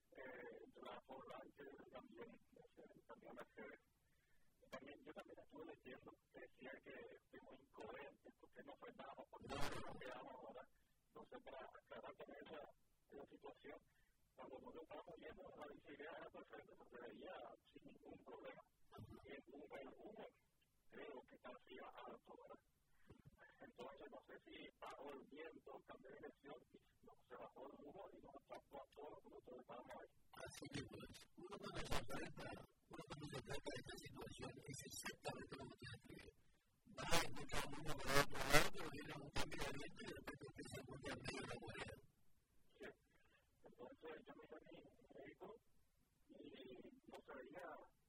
la forma que también Mercedes. Yo también estuve leyendo que decía que fuimos incoherentes porque no frenamos, porque no quedamos ahora. Entonces, para aclarar también esa situación, cuando nosotros estábamos viendo la visibilidad era perfecta, se veía sin ningún problema. Y el humo creo que está así alto, ¿verdad? Entonces, no sé si bajó el viento, cambió de dirección y se bajó el humo y nos atrapó a todos los que nosotros estábamos ahí. Así que, pues, uno cuando se trata de esta situación es exactamente lo que tiene que ver. Va a encontrar un humo para otro lado, pero viene un cambio de viento y de repente usted se encuentra en medio de la moneda. Sí. Entonces, yo me iba a mi vehículo y no se veía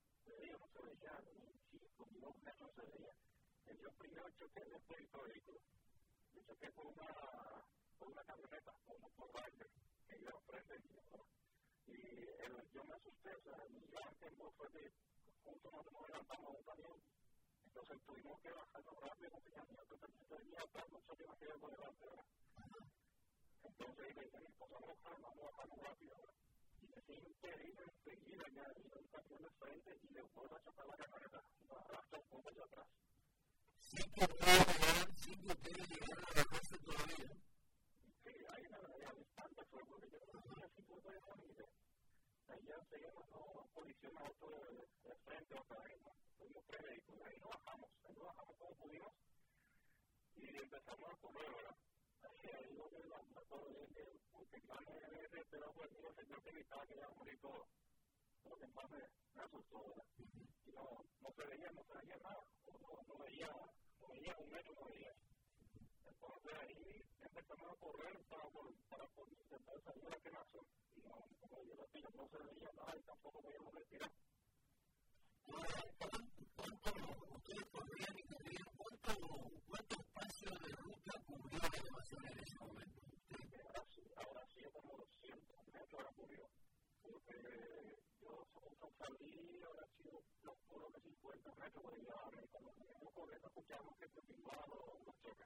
ni 5 ni 2 metros, no se veía. Yo primero choqué después del vehículo. Yo choqué por una camioneta, por un Forerunner que iba enfrente de mí. Y yo me asusté, o sea, mi gran temor fue que juntos nos levantamos un camión. Entonces tuvimos que bajarnos rápido con el camión, que venía atrás, no sé qué más queda por delante, ¿verdad? Entonces dije, mi esposa, vamos a bajarnos rápido, ¿verdad? Y me sigue impedido enseguida, ya vino un camión de frente y le vuelvo a chocar la camioneta, nos arrastra un poco hacia atrás. Sin que ustedes llegaron a la costa todavía. Sí, ahí al instante fue porque yo no sabía si pude salir. Ahí ya seguimos, no colisionamos auto de frente otra vez, ¿no? Tuvimos 3 vehículos, ahí nos bajamos como pudimos y empezamos a correr, ¿verdad? Ahí lo que me acuerdo bien que porque me esperó por el señor que gritaba que iba a morir todo. Lo que más me asustó, ¿verdad? Y no se veía nada, no veía un metro, no veía. Entonces ahí empezamos a correr para intentar salir de la quemazón y no se veía nada y tampoco podíamos respirar. Ustedes corrían y corrían, ¿cuánto espacio de ruta cubrió la quemazón en ese momento? Ahora sí, como 200 metros la cubrió. Porque yo salí, ahora sí, los puros de 50 metros, porque ya cuando veníamos corriendo escuchamos que continuaban los choques.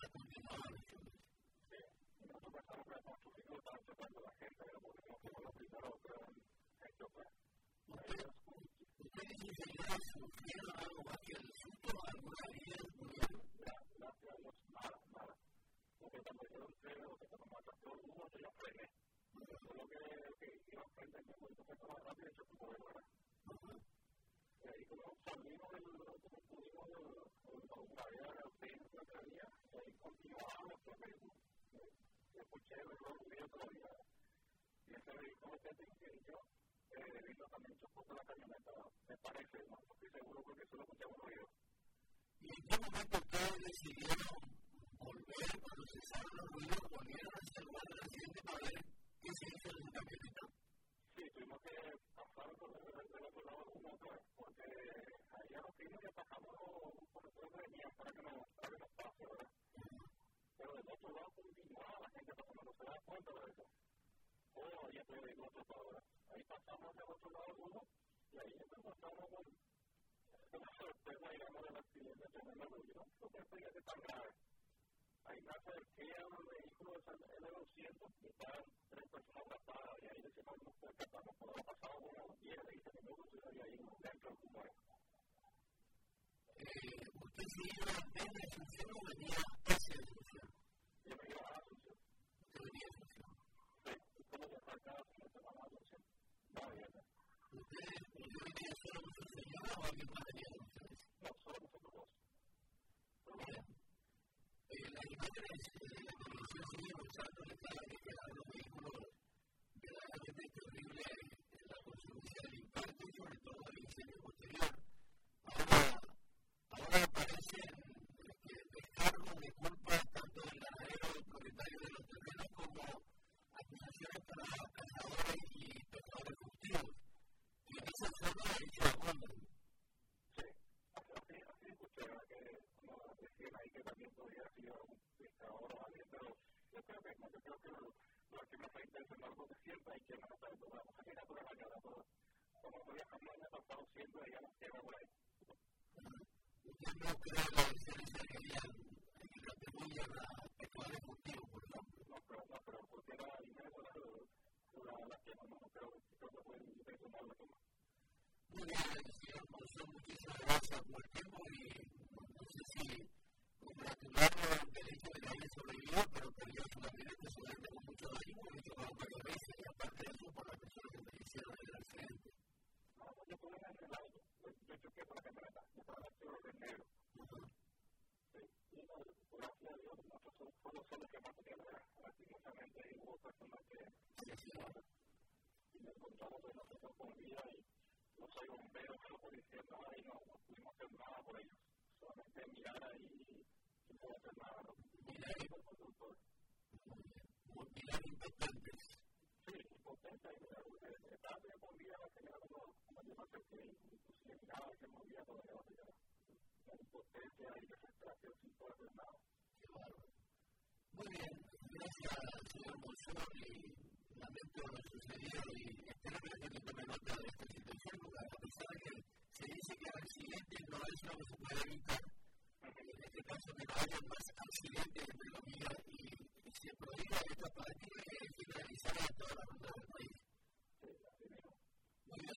Sí, y nosotros pensamos que nuestro ciclo estaba chocando la gente, pero volvimos como los primeros en chocar. ¿Ustedes ingeniaron sufrieron algo más que el susto? ¿Alguna herida murieron? Gracias a Dios, nada. Porque cuando yo entré, cuando me atrapó el humo, yo ya frené. Solo que iba a frente al tiempo, entonces estaba rápido y chocó de verdad. Y ahí como salimos como pudimos una área del centro que había, y ahí continuábamos, escuché el ruido todavía. Y ese vehículo que yo vino también chocó con la camioneta, me parece, no estoy seguro porque solo escuché un ruido. ¿Y en qué momento ustedes decidieron volver, cuando cesaron los ruidos, volvieron hacia el lugar del accidente para ver qué se hizo en su camioneta? Sí, tuvimos que pasar por el otro lado de otra vez, porque allá nos fuimos y atajamos por nosotros que venían para que nos pase, ¿verdad? Pero del otro lado continuaba la gente pasando, no se da cuenta de eso. Había todo el otro lado, ¿verdad? Ahí pasamos del otro lado del uno y ahí nos encontramos con una sorpresa, digamos, del accidente tremendo, porque yo no pensé que tan grave. Ahí me acerqué a un vehículo de L200 y estaban 3 personas atrapadas y ahí decimos, no fue que pasamos por lo pasado unos 10, 20 minutos y había ahí dentro del tumor. ¿Usted se iba desde Asunción o venía hacia Asunción? Yo me iba a Asunción. ¿Usted venía a Asunción? Sí, ¿cómo se falta a Asunción? No, bien. ¿Ustedes, yo venía solo con su señora o alguien más venía con ustedes? No, solo nosotros dos. Bien. Las imágenes de la televisión siguen mostrando que quedaron los vehículos verdaderamente terrible la consecuencia del impacto y sobre todo el incendio posterior. Ahora aparecen descargos de culpas tanto del ganadero, del propietario de los terrenos, como acusaciones para cazadores y pescadores furtivos. Y en esa zona hay abundan. Sí, así escuché que como decían ahí que también podría haber sido un pescador o alguien, pero yo creo que lo que me está intencionando porque siempre hay que matar el programa. Aquí la prueba ya la prueba. Como no viajamos el año pasado, siempre ya nos queda por ahí. Usted no cree la diferencia que había en la teoría de pescadores furtivos, por ejemplo. No, pero porque era dinero la que no creo que solo son los que más tenían. Lastimosamente hubo personas que y le encontramos de nosotros con vida y no soy bombero, pero policía estaba ahí, no pudimos hacer nada por ellos. Solamente mirar ahí y no puedo hacer nada. Mirar importante. Sí, importante. Estaba bien con vida la señora como yo no sé qué, inclusive miraba y se movía todo el día. La impotencia y desesperación sin poder hacer nada. Muy bien, gracias señor Monzón y lamento lo sucedido y espero que la gente tome nota de esta situación, porque a pesar de que se dice que el accidente no es lo que se puede evitar, en este caso que no haya más accidentes entre comillas y se prohíba esta práctica que finalizará toda la ruta del país.